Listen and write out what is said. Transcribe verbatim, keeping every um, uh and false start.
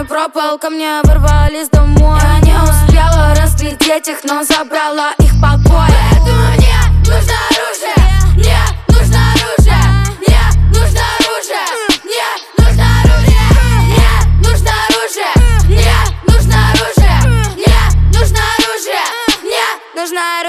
пропал, ко мне ворвались домой. Я не успела разглядеть их, но забрала их покой. Поэтому мне нужно оружие, мне нужно оружие, мне нужно оружие, мне нужно оружие, мне нужно оружие, мне нужно оружие, мне нужно оружие, мне нужно оружие.